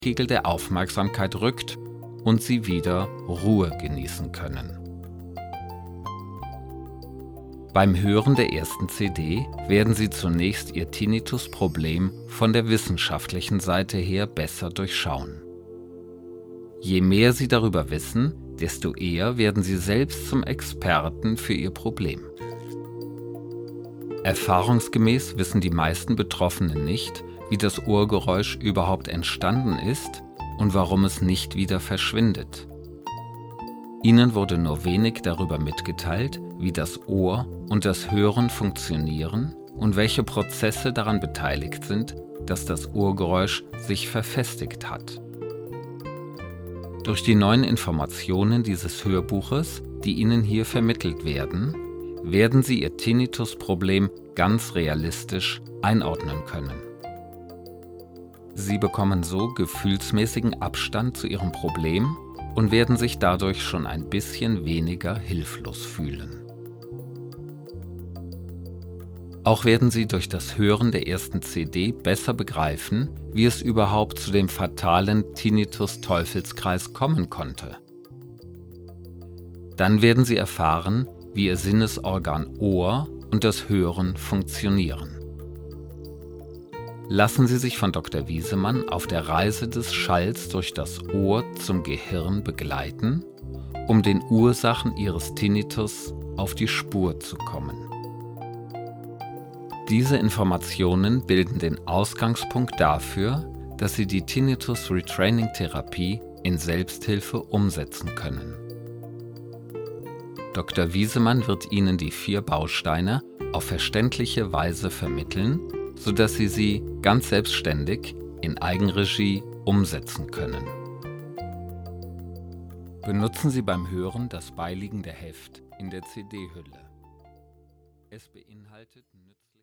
Pegel der Aufmerksamkeit rückt und Sie wieder Ruhe genießen können. Beim Hören der ersten CD werden Sie zunächst Ihr Tinnitus-Problem von der wissenschaftlichen Seite her besser durchschauen. Je mehr Sie darüber wissen, desto eher werden Sie selbst zum Experten für Ihr Problem. Erfahrungsgemäß wissen die meisten Betroffenen nicht, wie das Ohrgeräusch überhaupt entstanden ist und warum es nicht wieder verschwindet. Ihnen wurde nur wenig darüber mitgeteilt, wie das Ohr und das Hören funktionieren und welche Prozesse daran beteiligt sind, dass das Ohrgeräusch sich verfestigt hat. Durch die neuen Informationen dieses Hörbuches, die Ihnen hier vermittelt werden, werden Sie Ihr Tinnitus-Problem ganz realistisch einordnen können. Sie bekommen so gefühlsmäßigen Abstand zu Ihrem Problem und werden sich dadurch schon ein bisschen weniger hilflos fühlen. Auch werden Sie durch das Hören der ersten CD besser begreifen, wie es überhaupt zu dem fatalen Tinnitus-Teufelskreis kommen konnte. Dann werden Sie erfahren, wie Ihr Sinnesorgan Ohr und das Hören funktionieren. Lassen Sie sich von Dr. Wiesemann auf der Reise des Schalls durch das Ohr zum Gehirn begleiten, um den Ursachen Ihres Tinnitus auf die Spur zu kommen. Diese Informationen bilden den Ausgangspunkt dafür, dass Sie die Tinnitus-Retraining-Therapie in Selbsthilfe umsetzen können. Dr. Wiesemann wird Ihnen die 4 Bausteine auf verständliche Weise vermitteln, sodass Sie sie ganz selbstständig in Eigenregie umsetzen können. Benutzen Sie beim Hören das beiliegende Heft in der CD-Hülle. Es beinhaltet nützliche